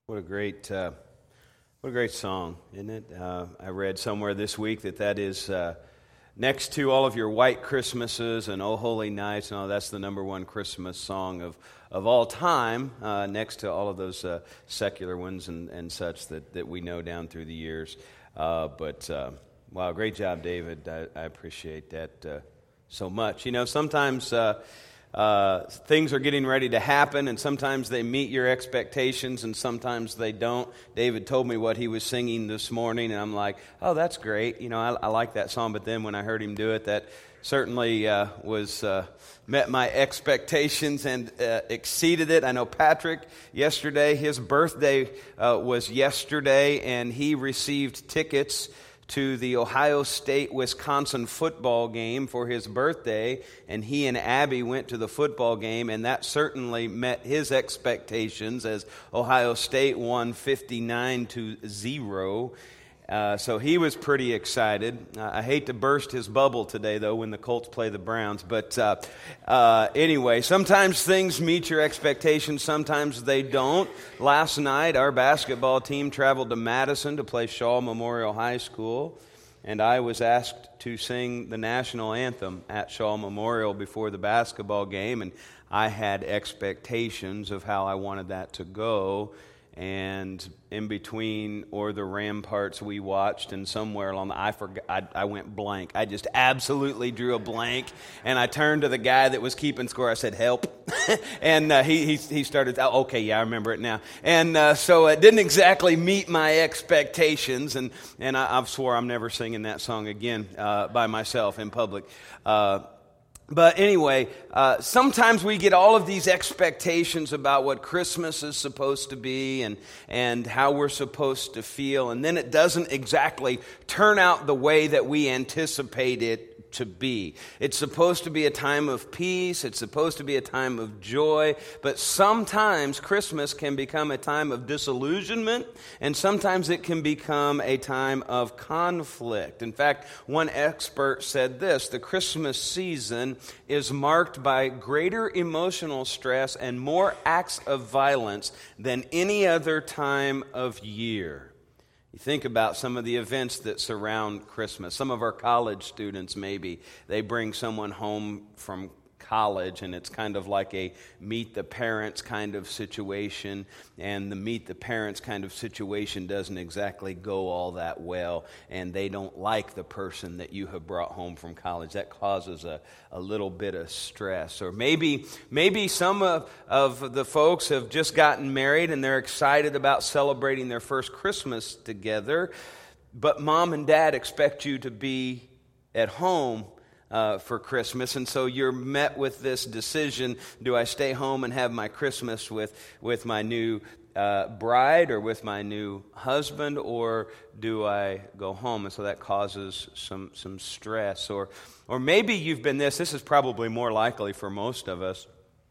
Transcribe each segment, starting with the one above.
What a great song, isn't it? I read somewhere this week that is next to all of your white Christmases and Oh Holy Nights, and all that's the number one Christmas song of all time, next to all of those secular ones and such that we know down through the years. Wow, great job, David. I appreciate that so much. You know, sometimes things are getting ready to happen, and sometimes they meet your expectations, and sometimes they don't. David told me what he was singing this morning, and I'm like, oh, that's great. You know, I like that song, but then when I heard him do it, that certainly met my expectations and exceeded it. I know Patrick, yesterday, his birthday was yesterday, and he received tickets to the Ohio State-Wisconsin football game for his birthday, and he and Abby went to the football game, and that certainly met his expectations as Ohio State won 59-0. So he was pretty excited. I hate to burst his bubble today, though, when the Colts play the Browns. But anyway, sometimes things meet your expectations, sometimes they don't. Last night, our basketball team traveled to Madison to play Shaw Memorial High School, and I was asked to sing the national anthem at Shaw Memorial before the basketball game, and I had expectations of how I wanted that to go. And in between, or the ramparts we watched, and somewhere along I went blank. I just absolutely drew a blank, and I turned to the guy that was keeping score. I said, "Help!" And he started. Oh, okay, yeah, I remember it now. And so it didn't exactly meet my expectations, and I swore I'm never singing that song again by myself in public. But anyway, sometimes we get all of these expectations about what Christmas is supposed to be and how we're supposed to feel, and then it doesn't exactly turn out the way that we anticipate it to be. It's supposed to be a time of peace, it's supposed to be a time of joy, but sometimes Christmas can become a time of disillusionment, and sometimes it can become a time of conflict. In fact, one expert said this: the Christmas season is marked by greater emotional stress and more acts of violence than any other time of year. You think about some of the events that surround Christmas. Some of our college students, maybe, they bring someone home from college, and it's kind of like a meet the parents kind of situation, and the meet the parents kind of situation doesn't exactly go all that well, and they don't like the person that you have brought home from college. That causes a little bit of stress. Or maybe some of the folks have just gotten married, and they're excited about celebrating their first Christmas together, but mom and dad expect you to be at home for Christmas, and so you're met with this decision: do I stay home and have my Christmas with my new bride or with my new husband, or do I go home? And so that causes some stress. Or maybe you've been this is probably more likely for most of us.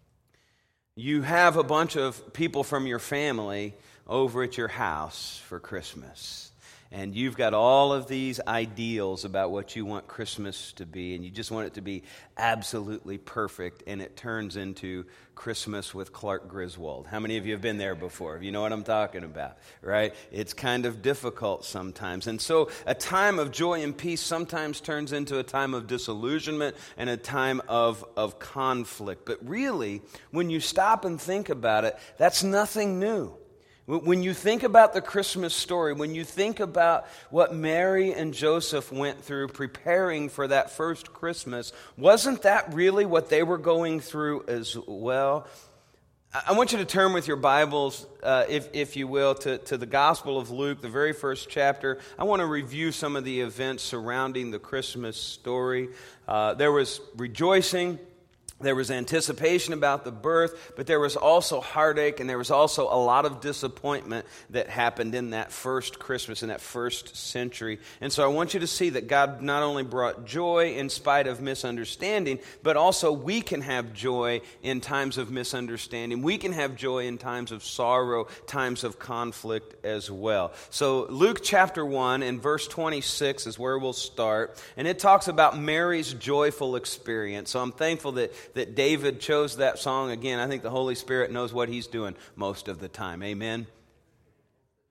You have a bunch of people from your family over at your house for Christmas. And you've got all of these ideals about what you want Christmas to be, and you just want it to be absolutely perfect, and it turns into Christmas with Clark Griswold. How many of you have been there before? You know what I'm talking about, right? It's kind of difficult sometimes. And so a time of joy and peace sometimes turns into a time of disillusionment and a time of conflict. But really, when you stop and think about it, that's nothing new. When you think about the Christmas story, when you think about what Mary and Joseph went through preparing for that first Christmas, wasn't that really what they were going through as well? I want you to turn with your Bibles, if you will, to the Gospel of Luke, the very first chapter. I want to review some of the events surrounding the Christmas story. There was rejoicing. There was anticipation about the birth, but there was also heartache, and there was also a lot of disappointment that happened in that first Christmas, in that first century. And so I want you to see that God not only brought joy in spite of misunderstanding, but also we can have joy in times of misunderstanding. We can have joy in times of sorrow, times of conflict as well. So Luke chapter 1 and verse 26 is where we'll start, and it talks about Mary's joyful experience. So I'm thankful that David chose that song. Again, I think the Holy Spirit knows what he's doing most of the time. Amen?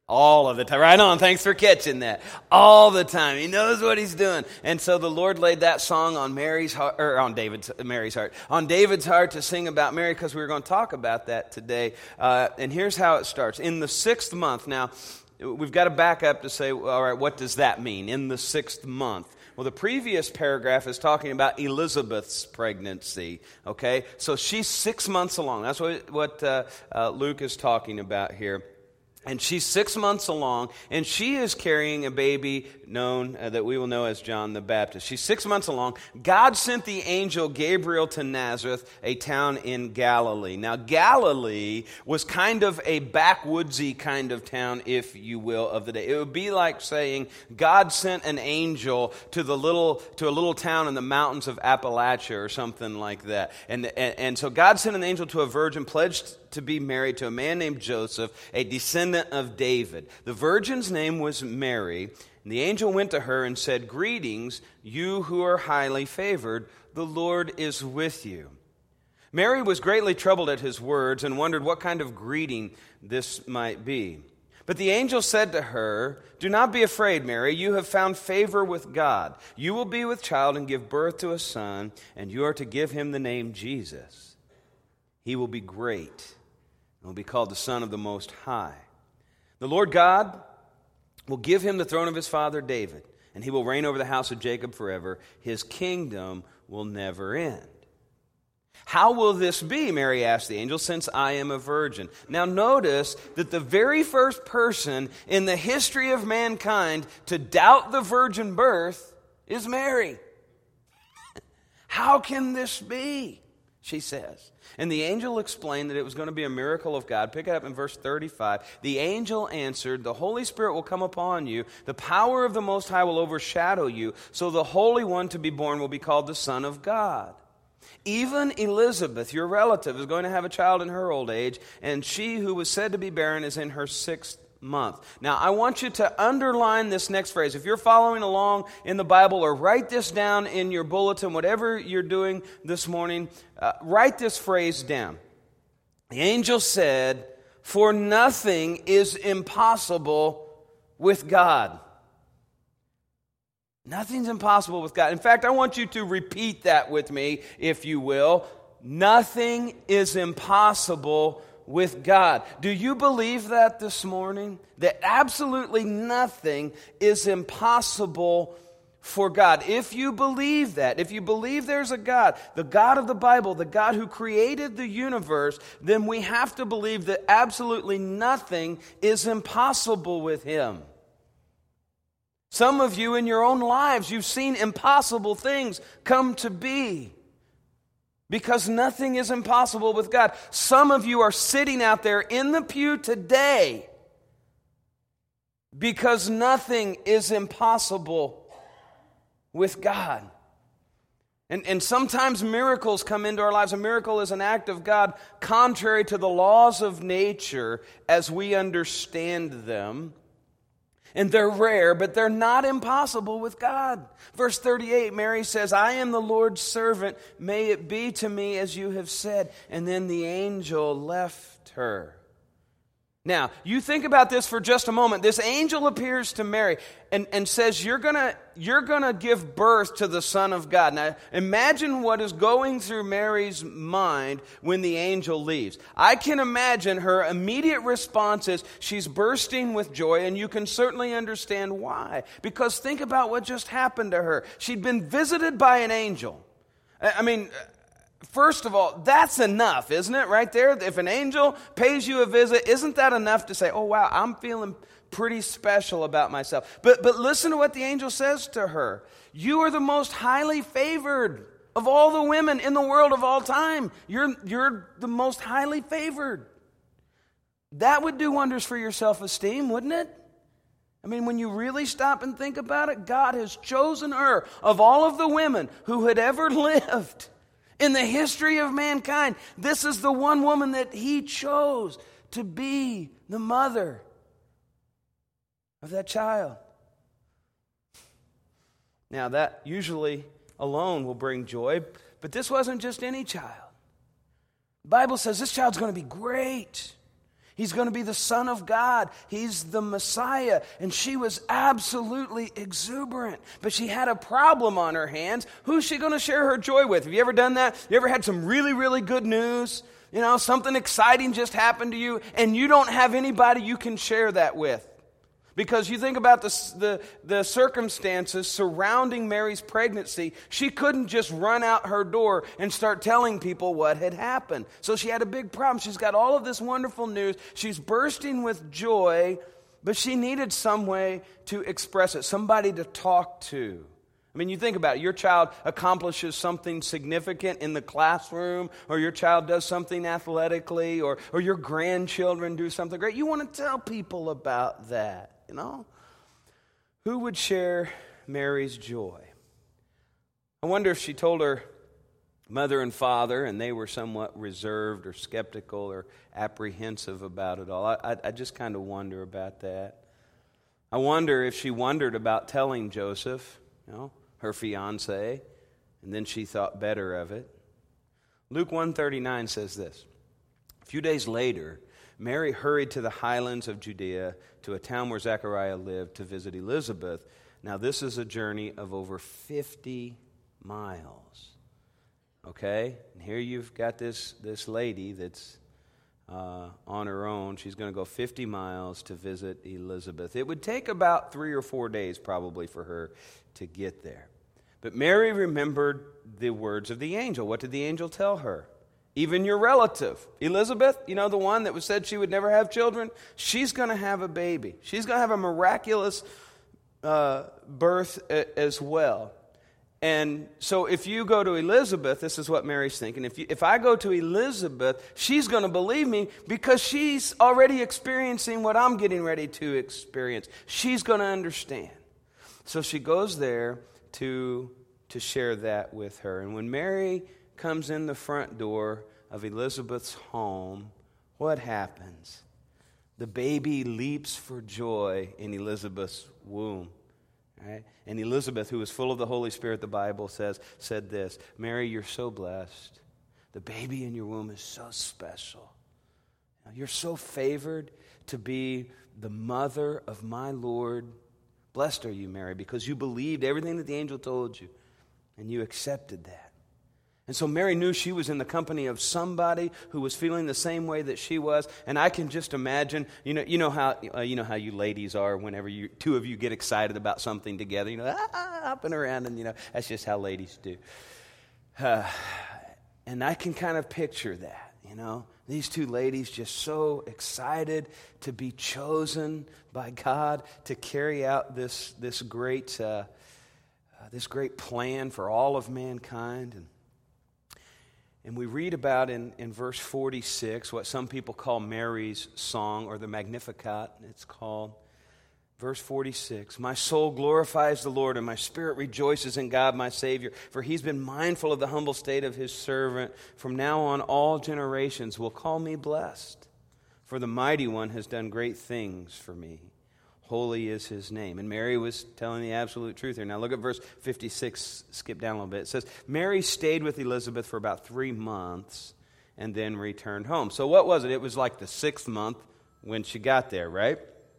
All of the time. Right on. Thanks for catching that. All the time. He knows what he's doing. And so the Lord laid that song on Mary's heart, or on Mary's heart, on David's heart to sing about Mary, because we were going to talk about that today. And here's how it starts. In the 6th month. Now, we've got to back up to say, all right, what does that mean? In the 6th month. Well, the previous paragraph is talking about Elizabeth's pregnancy, okay? So she's 6 months along. That's what Luke is talking about here. And she's 6 months along, and she is carrying a baby known that we will know as John the Baptist. She's 6 months along. God sent the angel Gabriel to Nazareth, a town in Galilee. Now, Galilee was kind of a backwoodsy kind of town, if you will, of the day. It would be like saying God sent an angel to a little town in the mountains of Appalachia or something like that. And so God sent an angel to a virgin pledged to be married to a man named Joseph, a descendant of David. The virgin's name was Mary, and the angel went to her and said, "Greetings, you who are highly favored, the Lord is with you." Mary was greatly troubled at his words and wondered what kind of greeting this might be. But the angel said to her, "Do not be afraid, Mary, you have found favor with God. You will be with child and give birth to a son, and you are to give him the name Jesus. He will be great and will be called the Son of the Most High. The Lord God will give him the throne of his father David, and he will reign over the house of Jacob forever. His kingdom will never end." "How will this be?" Mary asked the angel, "since I am a virgin?" Now notice that the very first person in the history of mankind to doubt the virgin birth is Mary. "How can this be?" she says. And the angel explained that it was going to be a miracle of God. Pick it up in verse 35. The angel answered, "The Holy Spirit will come upon you. The power of the Most High will overshadow you. So the Holy One to be born will be called the Son of God. Even Elizabeth, your relative, is going to have a child in her old age, and she who was said to be barren is in her 6th month." Now, I want you to underline this next phrase. If you're following along in the Bible, or write this down in your bulletin, whatever you're doing this morning, write this phrase down. The angel said, "For nothing is impossible with God." Nothing's impossible with God. In fact, I want you to repeat that with me, if you will. Nothing is impossible with God. Do you believe that this morning? That absolutely nothing is impossible for God. If you believe that, if you believe there's a God, the God of the Bible, the God who created the universe, then we have to believe that absolutely nothing is impossible with Him. Some of you in your own lives, you've seen impossible things come to be. Because nothing is impossible with God. Some of you are sitting out there in the pew today because nothing is impossible with God. And sometimes miracles come into our lives. A miracle is an act of God contrary to the laws of nature as we understand them. And they're rare, but they're not impossible with God. Verse 38, Mary says, "I am the Lord's servant. May it be to me as you have said." And then the angel left her. Now, you think about this for just a moment. This angel appears to Mary and says, you're gonna give birth to the Son of God. Now, imagine what is going through Mary's mind when the angel leaves. I can imagine her immediate response is she's bursting with joy, and you can certainly understand why. Because think about what just happened to her. She'd been visited by an angel. I mean, first of all, that's enough, isn't it, right there? If an angel pays you a visit, isn't that enough to say, "Oh, wow, I'm feeling pretty special about myself"? But listen to what the angel says to her. "You are the most highly favored of all the women in the world of all time. You're the most highly favored." That would do wonders for your self-esteem, wouldn't it? I mean, when you really stop and think about it, God has chosen her of all of the women who had ever lived in the history of mankind. This is the one woman that He chose to be the mother of that child. Now, that usually alone will bring joy, but this wasn't just any child. The Bible says this child's going to be great. He's going to be the Son of God. He's the Messiah. And she was absolutely exuberant. But she had a problem on her hands. Who's she going to share her joy with? Have you ever done that? You ever had some really, really good news? You know, something exciting just happened to you, and you don't have anybody you can share that with. Because you think about the circumstances surrounding Mary's pregnancy, she couldn't just run out her door and start telling people what had happened. So she had a big problem. She's got all of this wonderful news. She's bursting with joy, but she needed some way to express it, somebody to talk to. I mean, you think about it. Your child accomplishes something significant in the classroom, or your child does something athletically, or your grandchildren do something great. You want to tell people about that. You know, who would share Mary's joy? I wonder if she told her mother and father, and they were somewhat reserved or skeptical or apprehensive about it all. I just kind of wonder about that. I wonder if she wondered about telling Joseph, you know, her fiance, and then she thought better of it. Luke 1:39 says this: a few days later, Mary hurried to the highlands of Judea, to a town where Zechariah lived, to visit Elizabeth. Now, this is a journey of over 50 miles. Okay? And here you've got this lady that's on her own. She's going to go 50 miles to visit Elizabeth. It would take about 3 or 4 days probably for her to get there. But Mary remembered the words of the angel. What did the angel tell her? Even your relative, Elizabeth, you know, the one that was said she would never have children, she's going to have a baby. She's going to have a miraculous birth as well. And so if you go to Elizabeth, this is what Mary's thinking. If I go to Elizabeth, she's going to believe me because she's already experiencing what I'm getting ready to experience. She's going to understand. So she goes there to share that with her. And when Mary comes in the front door of Elizabeth's home, what happens? The baby leaps for joy in Elizabeth's womb. Right? And Elizabeth, who was full of the Holy Spirit, the Bible said this: Mary, you're so blessed. The baby in your womb is so special. You're so favored to be the mother of my Lord. Blessed are you, Mary, because you believed everything that the angel told you, and you accepted that. And so Mary knew she was in the company of somebody who was feeling the same way that she was. And I can just imagine, you know how you ladies are whenever two of you get excited about something together, hopping around, and that's just how ladies do. And I can kind of picture that, these two ladies just so excited to be chosen by God to carry out this great plan for all of mankind. And we read about in verse 46 what some people call Mary's song, or the Magnificat, it's called. Verse 46, my soul glorifies the Lord, and my spirit rejoices in God my Savior, for he's been mindful of the humble state of his servant. From now on all generations will call me blessed, for the Mighty One has done great things for me. Holy is his name. And Mary was telling the absolute truth here. Now look at verse 56, skip down a little bit. It says, Mary stayed with Elizabeth for about 3 months and then returned home. So what was it? It was like the 6th month when she got there, right?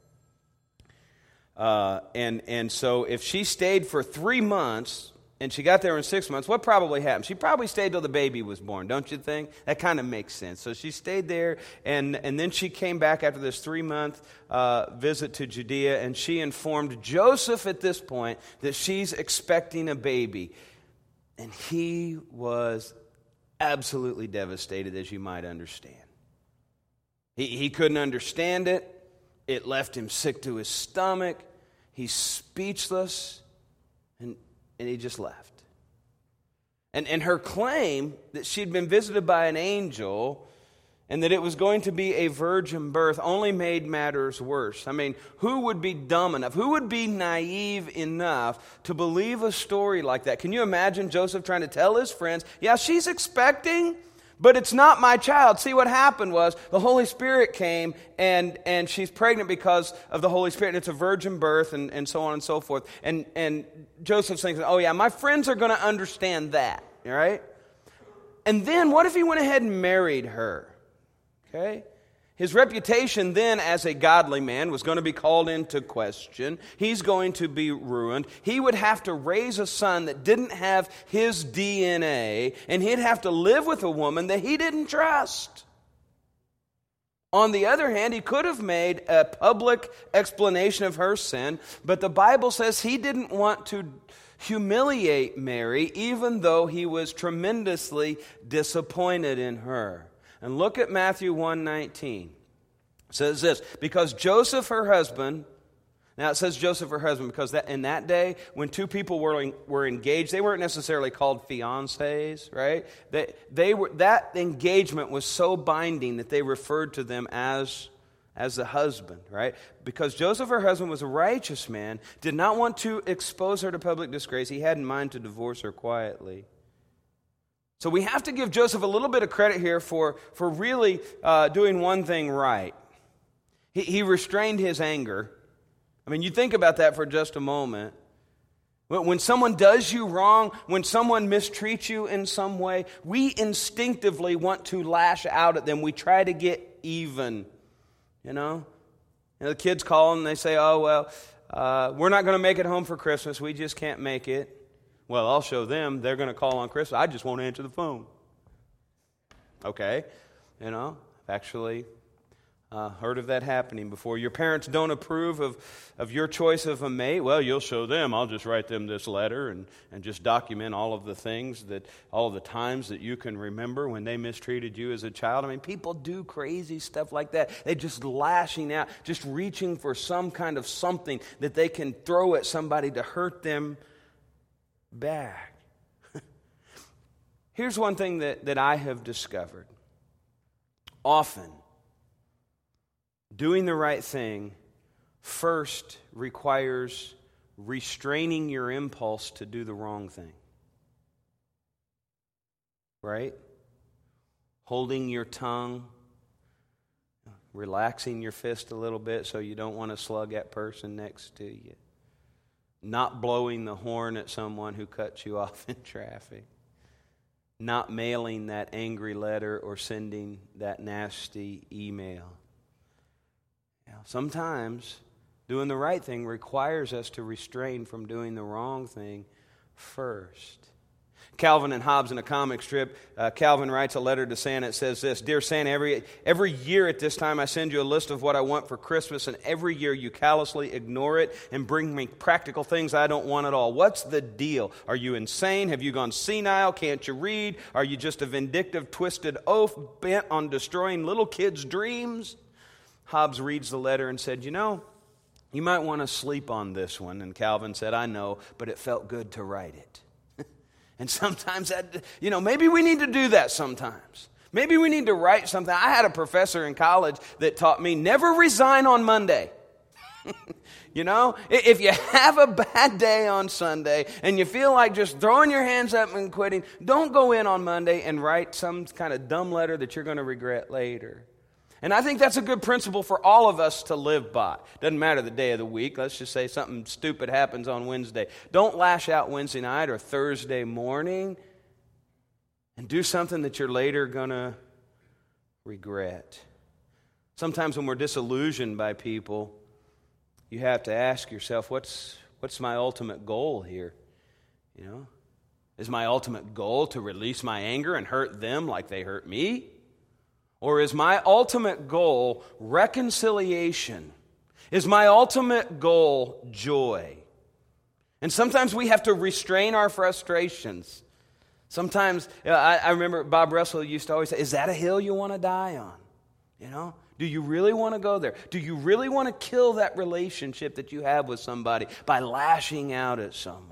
And so if she stayed for 3 months and she got there in 6 months, what probably happened? She probably stayed till the baby was born, don't you think? That kind of makes sense. So she stayed there, and then she came back after this 3-month visit to Judea, and she informed Joseph at this point that she's expecting a baby. And he was absolutely devastated, as you might understand. He couldn't understand it. It left him sick to his stomach. He's speechless. And he just left. And her claim that she'd been visited by an angel and that it was going to be a virgin birth only made matters worse. I mean, who would be dumb enough? Who would be naive enough to believe a story like that? Can you imagine Joseph trying to tell his friends, yeah, she's expecting, but it's not my child. See, what happened was the Holy Spirit came and she's pregnant because of the Holy Spirit, and it's a virgin birth, and so on and so forth. And Joseph's thinking, oh yeah, my friends are going to understand that, all right? And then what if he went ahead and married her? Okay? His reputation then as a godly man was going to be called into question. He's going to be ruined. He would have to raise a son that didn't have his DNA, and he'd have to live with a woman that he didn't trust. On the other hand, he could have made a public explanation of her sin, but the Bible says he didn't want to humiliate Mary, even though he was tremendously disappointed in her. And look at Matthew 1:19. It says this, because Joseph, her husband, now it says Joseph, her husband, because in that day, when two people were engaged, they weren't necessarily called fiancés, right? That engagement was so binding that they referred to them as the husband, right? Because Joseph, her husband, was a righteous man, did not want to expose her to public disgrace. He had in mind to divorce her quietly. So we have to give Joseph a little bit of credit here for really doing one thing right. He restrained his anger. I mean, you think about that for just a moment. When someone does you wrong, when someone mistreats you in some way, we instinctively want to lash out at them. We try to get even, you know? And the kids call and they say, oh, well, we're not going to make it home for Christmas. We just can't make it. Well, I'll show them. They're going to call on Christmas. I just won't answer the phone. Okay. You know, I've actually heard of that happening before. Your parents don't approve of your choice of a mate. Well, you'll show them. I'll just write them this letter and just document all of the things all of the times that you can remember when they mistreated you as a child. I mean, people do crazy stuff like that. They're just lashing out, just reaching for some kind of something that they can throw at somebody to hurt them back. Here's one thing that I have discovered. Often, doing the right thing first requires restraining your impulse to do the wrong thing. Right? Holding your tongue, relaxing your fist a little bit so you don't want to slug that person next to you. Not blowing the horn at someone who cuts you off in traffic. Not mailing that angry letter or sending that nasty email. Sometimes doing the right thing requires us to restrain from doing the wrong thing first. Calvin and Hobbes in a comic strip, Calvin writes a letter to Santa. It says this, Dear Santa, every year at this time I send you a list of what I want for Christmas, and every year you callously ignore it and bring me practical things I don't want at all. What's the deal? Are you insane? Have you gone senile? Can't you read? Are you just a vindictive, twisted oaf bent on destroying little kids' dreams? Hobbes reads the letter and said, you know, you might want to sleep on this one. And Calvin said, I know, but it felt good to write it. And sometimes, maybe we need to do that sometimes. Maybe we need to write something. I had a professor in college that taught me never resign on Monday. If you have a bad day on Sunday and you feel like just throwing your hands up and quitting, don't go in on Monday and write some kind of dumb letter that you're going to regret later. And I think that's a good principle for all of us to live by. Doesn't matter the day of the week. Let's just say something stupid happens on Wednesday. Don't lash out Wednesday night or Thursday morning and do something that you're later going to regret. Sometimes when we're disillusioned by people, you have to ask yourself, what's my ultimate goal here? Is my ultimate goal to release my anger and hurt them like they hurt me? Or is my ultimate goal reconciliation? Is my ultimate goal joy? And sometimes we have to restrain our frustrations. Sometimes, I remember Bob Russell used to always say, is that a hill you want to die on? Do you really want to go there? Do you really want to kill that relationship that you have with somebody by lashing out at someone?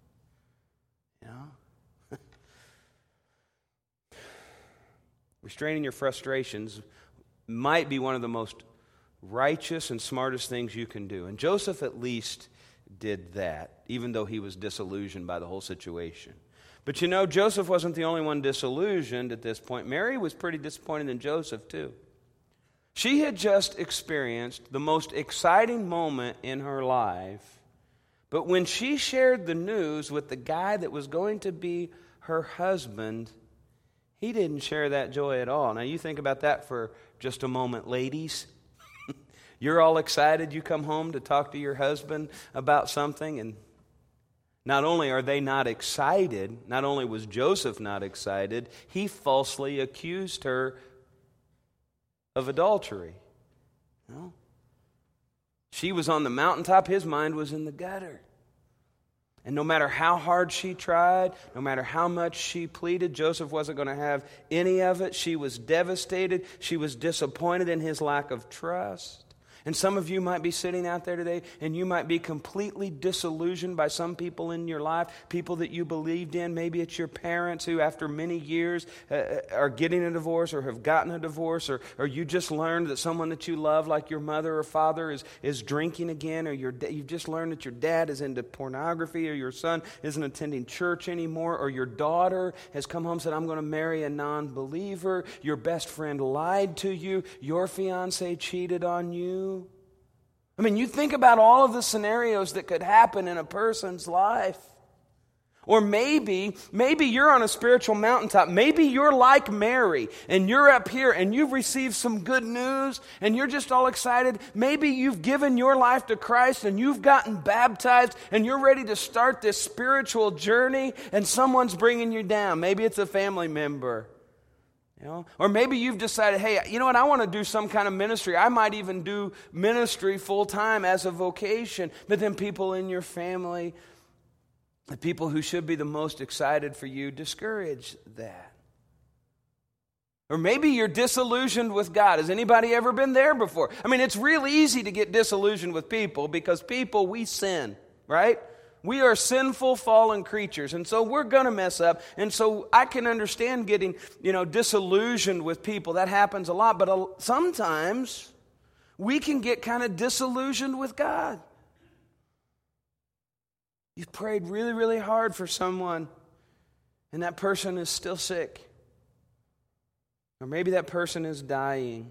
Restraining your frustrations might be one of the most righteous and smartest things you can do. And Joseph at least did that, even though he was disillusioned by the whole situation. But Joseph wasn't the only one disillusioned at this point. Mary was pretty disappointed in Joseph too. She had just experienced the most exciting moment in her life, but when she shared the news with the guy that was going to be her husband, He didn't share that joy at all. Now you think about that for just a moment, ladies. You're all excited. You come home to talk to your husband about something, and not only are they not excited, not only was Joseph not excited, he falsely accused her of adultery. No. She was on the mountaintop, his mind was in the gutter. And no matter how hard she tried, no matter how much she pleaded, Joseph wasn't going to have any of it. She was devastated. She was disappointed in his lack of trust. And some of you might be sitting out there today and you might be completely disillusioned by some people in your life, people that you believed in. Maybe it's your parents who after many years are getting a divorce or have gotten a divorce, or you just learned that someone that you love, like your mother or father, is drinking again, or you've just learned that your dad is into pornography, or your son isn't attending church anymore, or your daughter has come home and said, I'm going to marry a non-believer. Your best friend lied to you. Your fiance cheated on you. I mean, you think about all of the scenarios that could happen in a person's life. Or maybe you're on a spiritual mountaintop. Maybe you're like Mary and you're up here and you've received some good news and you're just all excited. Maybe you've given your life to Christ and you've gotten baptized and you're ready to start this spiritual journey and someone's bringing you down. Maybe it's a family member. You know? Or maybe you've decided, hey, you know what, I want to do some kind of ministry. I might even do ministry full-time as a vocation. But then people in your family, the people who should be the most excited for you, discourage that. Or maybe you're disillusioned with God. Has anybody ever been there before? I mean, it's real easy to get disillusioned with people because people, we sin, right? We are sinful, fallen creatures, and so we're going to mess up. And so I can understand getting, disillusioned with people. That happens a lot, but sometimes we can get kind of disillusioned with God. You've prayed really, really hard for someone, and that person is still sick. Or maybe that person is dying.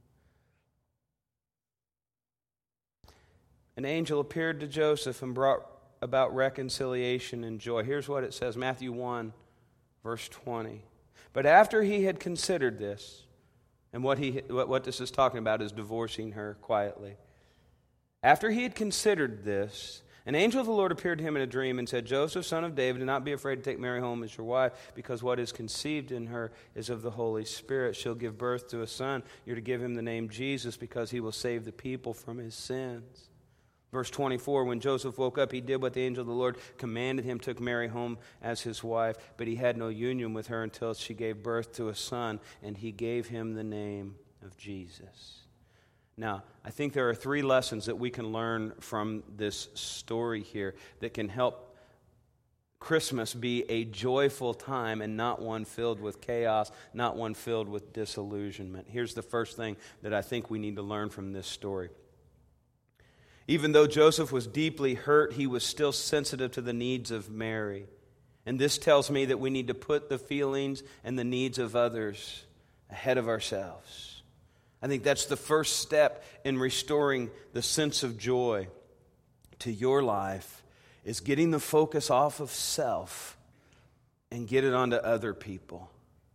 An angel appeared to Joseph and brought about reconciliation and joy. Here's what it says, Matthew 1, verse 20. But after he had considered this, and what this is talking about is divorcing her quietly. After he had considered this, an angel of the Lord appeared to him in a dream and said, Joseph, son of David, do not be afraid to take Mary home as your wife, because what is conceived in her is of the Holy Spirit. She'll give birth to a son. You're to give him the name Jesus, because he will save the people from his sins. Verse 24, when Joseph woke up, he did what the angel of the Lord commanded him, took Mary home as his wife, but he had no union with her until she gave birth to a son, and he gave him the name of Jesus. Now, I think there are 3 lessons that we can learn from this story here that can help Christmas be a joyful time and not one filled with chaos, not one filled with disillusionment. Here's the first thing that I think we need to learn from this story. Even though Joseph was deeply hurt, he was still sensitive to the needs of Mary. And this tells me that we need to put the feelings and the needs of others ahead of ourselves. I think that's the first step in restoring the sense of joy to your life, is getting the focus off of self and get it onto other people.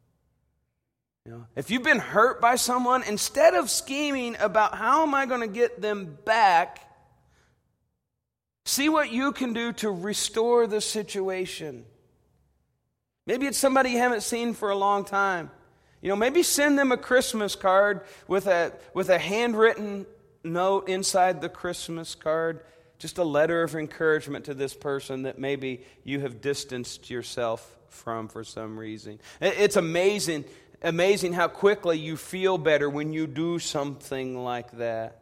If you've been hurt by someone, instead of scheming about how am I going to get them back, see what you can do to restore the situation. Maybe it's somebody you haven't seen for a long time. Maybe send them a Christmas card with a handwritten note inside the Christmas card. Just a letter of encouragement to this person that maybe you have distanced yourself from for some reason. It's amazing how quickly you feel better when you do something like that.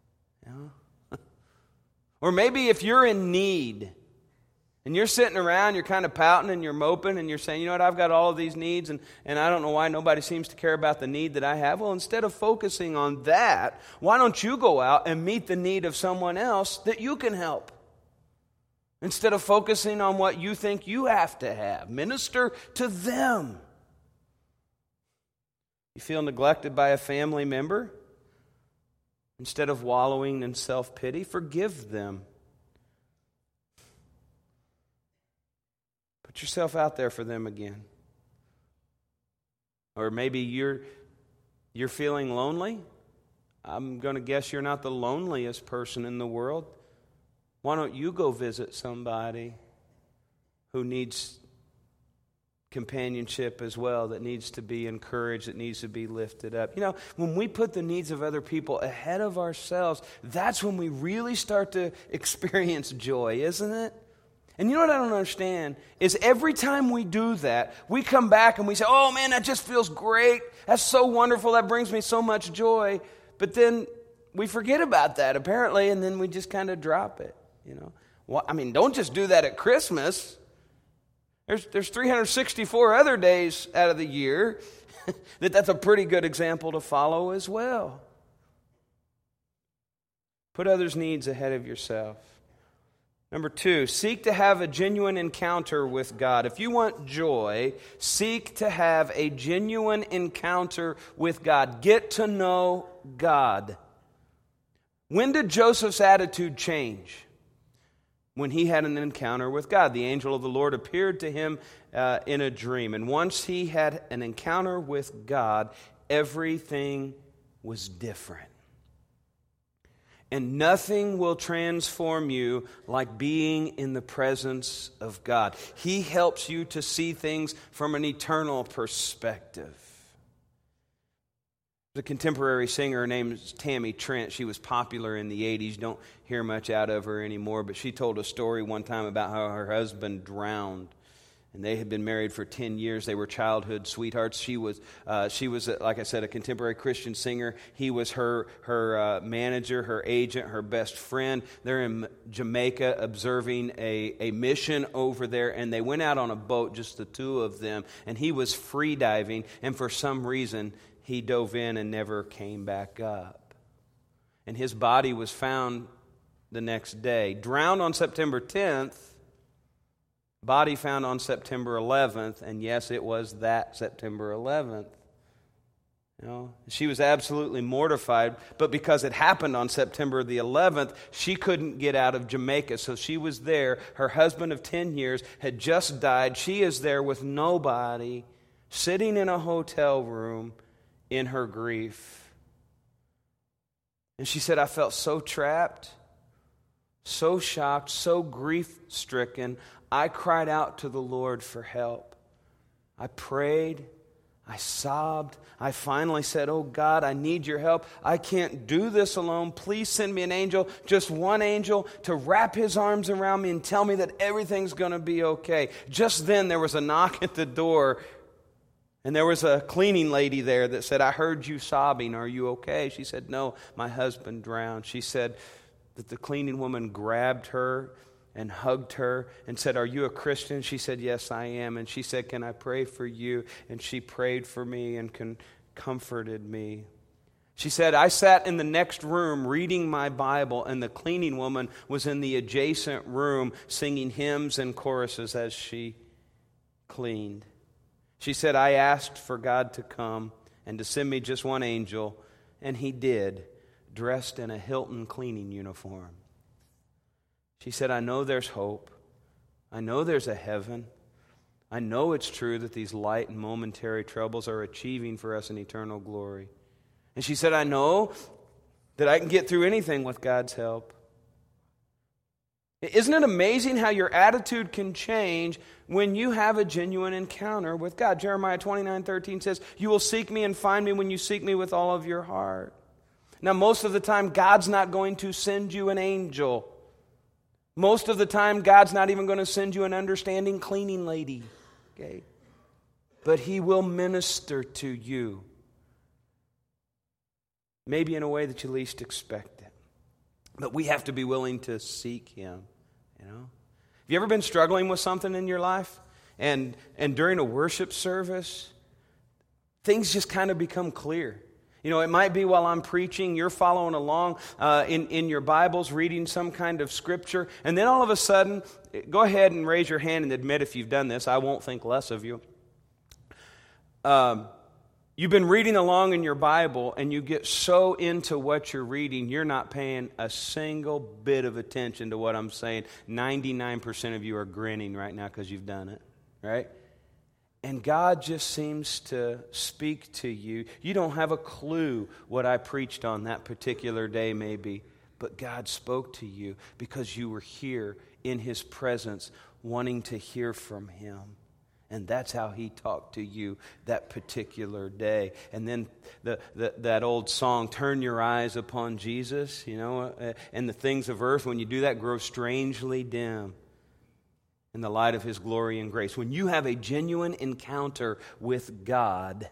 Or maybe if you're in need and you're sitting around, you're kind of pouting and you're moping and you're saying, you know what, I've got all of these needs and I don't know why nobody seems to care about the need that I have. Well, instead of focusing on that, why don't you go out and meet the need of someone else that you can help? Instead of focusing on what you think you have to have, minister to them. You feel neglected by a family member? Instead of wallowing in self-pity, forgive them. Put yourself out there for them again. Or maybe you're feeling lonely. I'm going to guess you're not the loneliest person in the world. Why don't you go visit somebody who needs companionship as well, that needs to be encouraged, that needs to be lifted up? You know, when we put the needs of other people ahead of ourselves, that's when we really start to experience joy, isn't it? And you know what I don't understand is every time we do that, we come back and we say, oh man, that just feels great. That's so wonderful. That brings me so much joy. But then we forget about that apparently, and then we just kind of drop it, you know. Well, I mean, don't just do that at Christmas. There's 364 other days out of the year that's a pretty good example to follow as well. Put others' needs ahead of yourself. Number 2, seek to have a genuine encounter with God. If you want joy, seek to have a genuine encounter with God. Get to know God. When did Joseph's attitude change? When he had an encounter with God. The angel of the Lord appeared to him in a dream. And once he had an encounter with God, everything was different. And nothing will transform you like being in the presence of God. He helps you to see things from an eternal perspective. The contemporary singer named Tammy Trent. She was popular in the 80s. Don't hear much out of her anymore, but she told a story one time about how her husband drowned. And they had been married for 10 years. They were childhood sweethearts. She was, like I said, a contemporary Christian singer. He was her manager, her agent, her best friend. They're in Jamaica observing a mission over there, and they went out on a boat, just the two of them, and he was free diving, and for some reason, he dove in and never came back up. And his body was found the next day. Drowned on September 10th. Body found on September 11th, and yes, it was that September 11th. You know, she was absolutely mortified, but because it happened on September the 11th, she couldn't get out of Jamaica, so she was there. Her husband of 10 years had just died. She is there with nobody, sitting in a hotel room in her grief. And she said, I felt so trapped, so shocked, so grief-stricken. I cried out to the Lord for help. I prayed. I sobbed. I finally said, oh God, I need your help. I can't do this alone. Please send me an angel, just one angel, to wrap his arms around me and tell me that everything's going to be okay. Just then there was a knock at the door, and there was a cleaning lady there that said, I heard you sobbing. Are you okay? She said, no, my husband drowned. She said that the cleaning woman grabbed her and hugged her and said, are you a Christian? She said, yes, I am. And she said, can I pray for you? And she prayed for me and comforted me. She said, I sat in the next room reading my Bible, and the cleaning woman was in the adjacent room singing hymns and choruses as she cleaned. She said, I asked for God to come and to send me just one angel, and he did, dressed in a Hilton cleaning uniform. She said, I know there's hope. I know there's a heaven. I know it's true that these light and momentary troubles are achieving for us an eternal glory. And she said, I know that I can get through anything with God's help. Isn't it amazing how your attitude can change when you have a genuine encounter with God? Jeremiah 29:13 says, you will seek me and find me when you seek me with all of your heart. Now, most of the time, God's not going to send you an angel. Most of the time, God's not even going to send you an understanding cleaning lady. Okay? But he will minister to you. Maybe in a way that you least expect it. But we have to be willing to seek him. You know? Have you ever been struggling with something in your life? And during a worship service, things just kind of become clear. You know, it might be while I'm preaching, you're following along in your Bibles, reading some kind of scripture, and then all of a sudden, go ahead and raise your hand and admit if you've done this. I won't think less of you. You've been reading along in your Bible, and you get so into what you're reading, you're not paying a single bit of attention to what I'm saying. 99% of you are grinning right now because you've done it, right? And God just seems to speak to you. You don't have a clue what I preached on that particular day maybe, but God spoke to you because you were here in His presence wanting to hear from Him. And that's how He talked to you that particular day. And then that old song, Turn Your Eyes Upon Jesus, and the things of earth, when you do that, grow strangely dim in the light of His glory and grace. When you have a genuine encounter with God,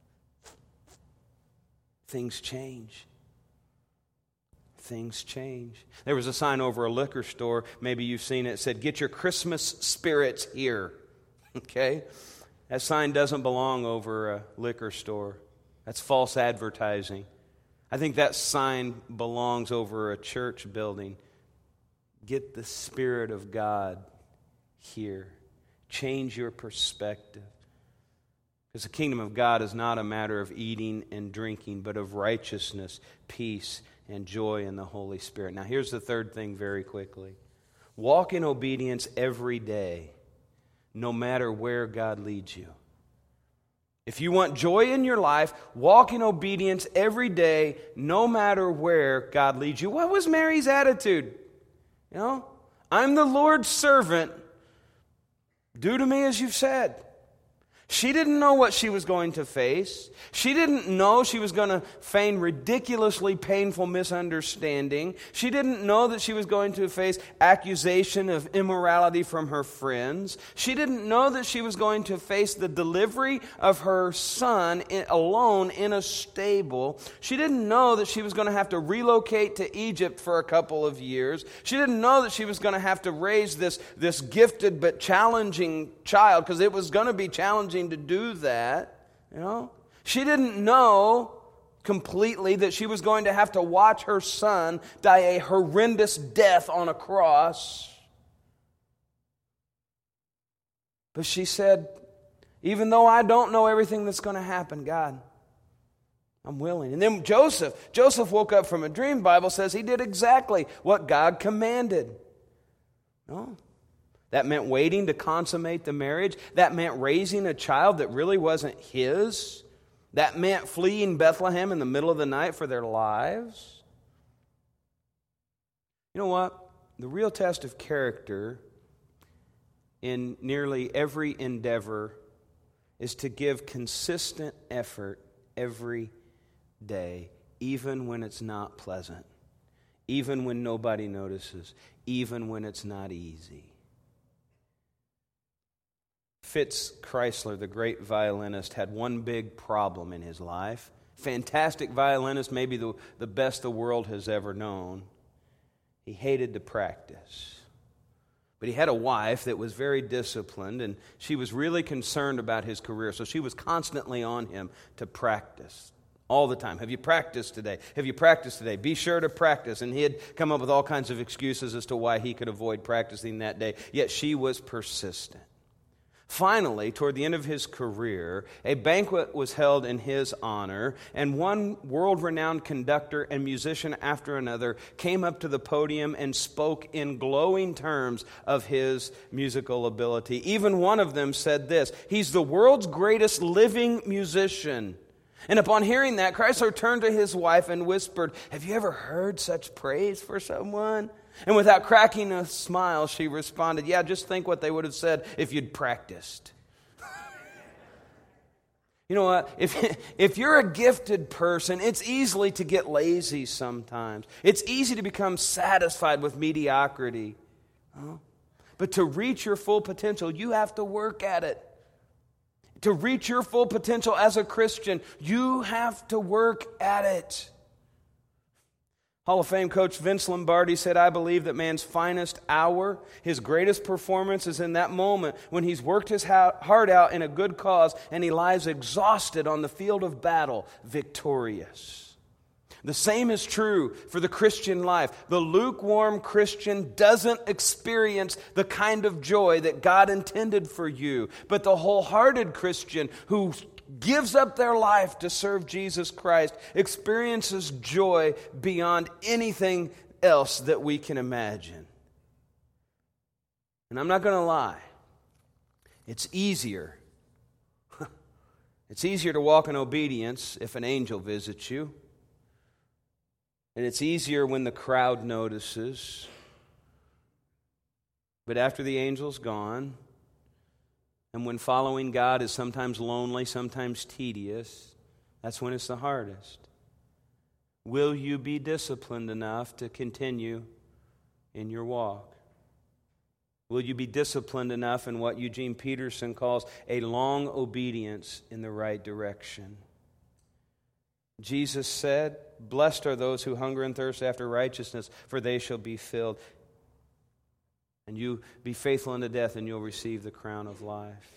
things change. Things change. There was a sign over a liquor store, maybe you've seen it, said, "Get your Christmas spirits here." Okay? That sign doesn't belong over a liquor store. That's false advertising. I think that sign belongs over a church building. Get the Spirit of God here. Change your perspective. Because the kingdom of God is not a matter of eating and drinking, but of righteousness, peace, and joy in the Holy Spirit. Now here's the third thing very quickly. Walk in obedience every day, no matter where God leads you. If you want joy in your life, walk in obedience every day, no matter where God leads you. What was Mary's attitude? I'm the Lord's servant. Do to me as you've said. She didn't know what she was going to face. She didn't know she was going to feign ridiculously painful misunderstanding. She didn't know that she was going to face accusation of immorality from her friends. She didn't know that she was going to face the delivery of her son alone in a stable. She didn't know that she was going to have to relocate to Egypt for a couple of years. She didn't know that she was going to have to raise this gifted but challenging child, because it was going to be challenging to do that. She didn't know completely that she was going to have to watch her son die a horrendous death on a cross. But she said, even though I don't know everything that's going to happen, God, I'm willing. And then Joseph woke up from a dream. The Bible says he did exactly what God commanded. That meant waiting to consummate the marriage. That meant raising a child that really wasn't his. That meant fleeing Bethlehem in the middle of the night for their lives. You know what? The real test of character in nearly every endeavor is to give consistent effort every day, even when it's not pleasant, even when nobody notices, even when it's not easy. Fitz Chrysler, the great violinist, had one big problem in his life. Fantastic violinist, maybe the best the world has ever known. He hated to practice. But he had a wife that was very disciplined, and she was really concerned about his career, so she was constantly on him to practice all the time. Have you practiced today? Have you practiced today? Be sure to practice. And he had come up with all kinds of excuses as to why he could avoid practicing that day, yet she was persistent. Finally, toward the end of his career, a banquet was held in his honor, and one world-renowned conductor and musician after another came up to the podium and spoke in glowing terms of his musical ability. Even one of them said this: "He's the world's greatest living musician." And upon hearing that, Chrysler turned to his wife and whispered, "Have you ever heard such praise for someone?" And without cracking a smile, she responded, "Yeah, just think what they would have said if you'd practiced." You know what? If you're a gifted person, it's easy to get lazy sometimes. It's easy to become satisfied with mediocrity. But to reach your full potential, you have to work at it. To reach your full potential as a Christian, you have to work at it. Hall of Fame coach Vince Lombardi said, "I believe that man's finest hour, his greatest performance, is in that moment when he's worked his heart out in a good cause and he lies exhausted on the field of battle, victorious." The same is true for the Christian life. The lukewarm Christian doesn't experience the kind of joy that God intended for you, but the wholehearted Christian who gives up their life to serve Jesus Christ experiences joy beyond anything else that we can imagine. And I'm not going to lie, it's easier It's easier to walk in obedience if an angel visits you. And it's easier when the crowd notices. But after the angel's gone, and when following God is sometimes lonely, sometimes tedious, that's when it's the hardest. Will you be disciplined enough to continue in your walk? Will you be disciplined enough in what Eugene Peterson calls a long obedience in the right direction? Jesus said, "Blessed are those who hunger and thirst after righteousness, for they shall be filled." And you be faithful unto death, and you'll receive the crown of life.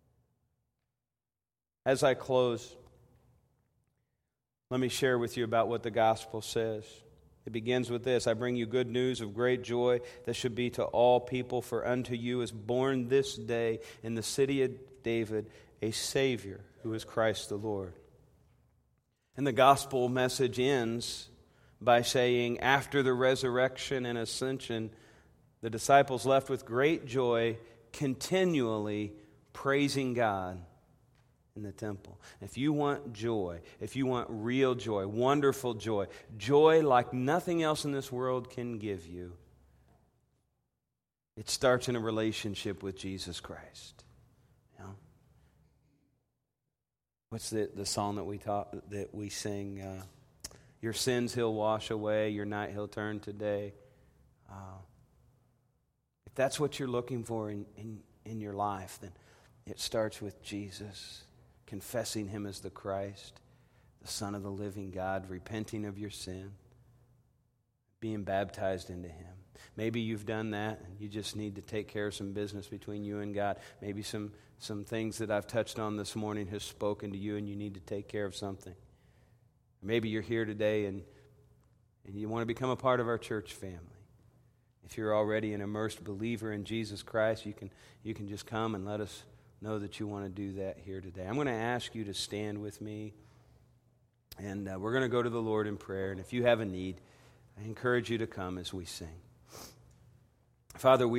As I close, let me share with you about what the gospel says. It begins with this: I bring you good news of great joy that should be to all people, for unto you is born this day in the city of David a Savior, who is Christ the Lord. And the gospel message ends by saying, after the resurrection and ascension, the disciples left with great joy, continually praising God in the temple. If you want joy, if you want real joy, wonderful joy, joy like nothing else in this world can give you, it starts in a relationship with Jesus Christ. You know? What's the song that we sing? Your sins He'll wash away, your night He'll turn to day. If that's what you're looking for in your life, then it starts with Jesus. Confessing Him as the Christ, the Son of the living God, repenting of your sin, being baptized into Him. Maybe you've done that and you just need to take care of some business between you and God. Maybe some things that I've touched on this morning has spoken to you and you need to take care of something. Maybe you're here today and you want to become a part of our church family. If you're already an immersed believer in Jesus Christ, you can just come and let us know that you want to do that here today. I'm going to ask you to stand with me, and we're going to go to the Lord in prayer. And if you have a need, I encourage you to come as we sing. Father, we